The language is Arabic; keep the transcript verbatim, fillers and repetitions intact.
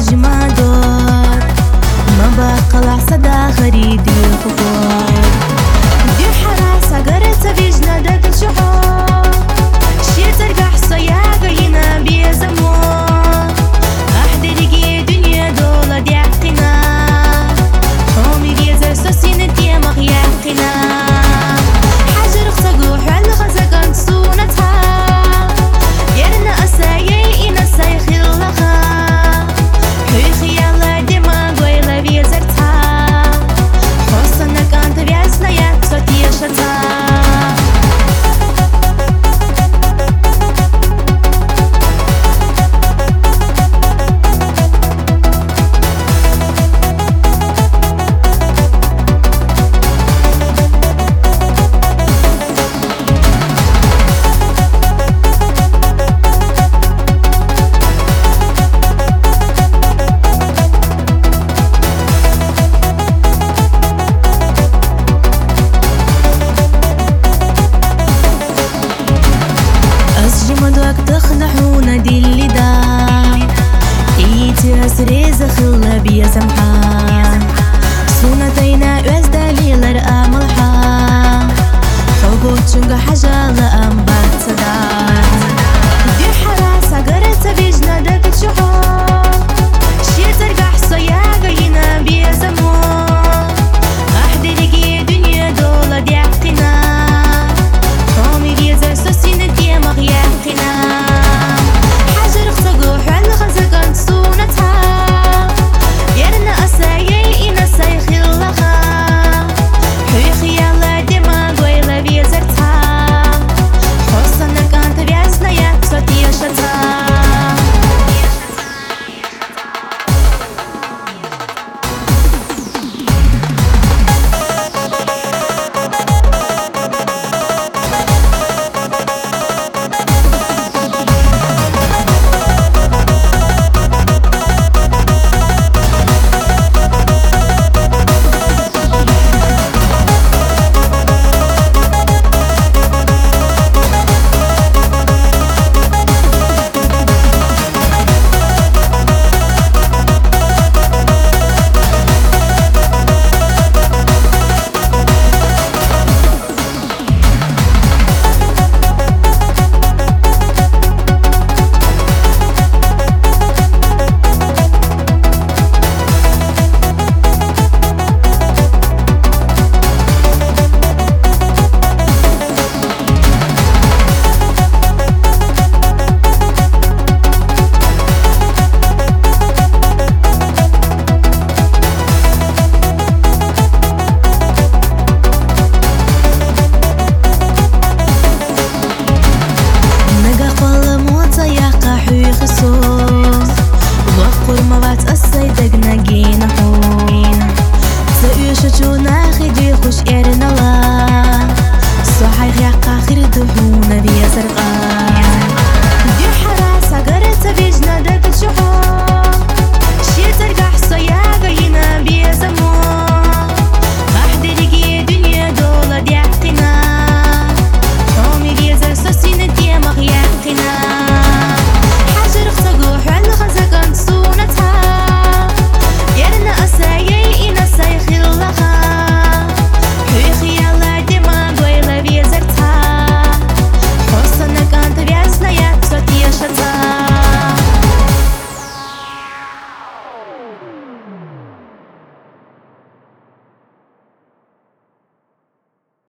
جمادور ما بقلع صدا غريدي الخطور دي حراسة قرت بيجنا دك الشحور شي ترقح صياقة هنا بيزمور أحد رقي دنيا دولة دي عقنا قومي بيزر سوسين دي مغياقنا حجر خسقوح على غزقان صونتها يرنا أسايي إنا سايخي لها حي خيالة ديما قويلة بيزرتها خصنا كانت بيسنا يكسوت يشتها تخنحونا دي اللي دا إيتي أسري زخلة بيا سمحة سونتينا أز دليل أملحة خوكو تشنغ حاجة لأمبات صدا دي حراسة قرت بيجنا دك الشحور شي ترقح صياقة هنا بيا زمور أحد رقي دنيا دولة دي عقنا قومي بيزر سوسين دي مغياقنا وقر موات الصيدق نجينا